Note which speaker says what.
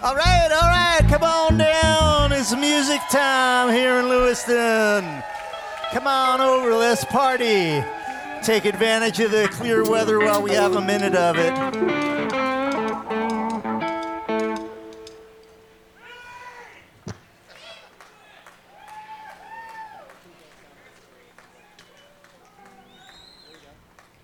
Speaker 1: All right, come on down. It's music time here in Lewiston. Come on over, let's party. Take advantage of the clear weather while we have a minute of it.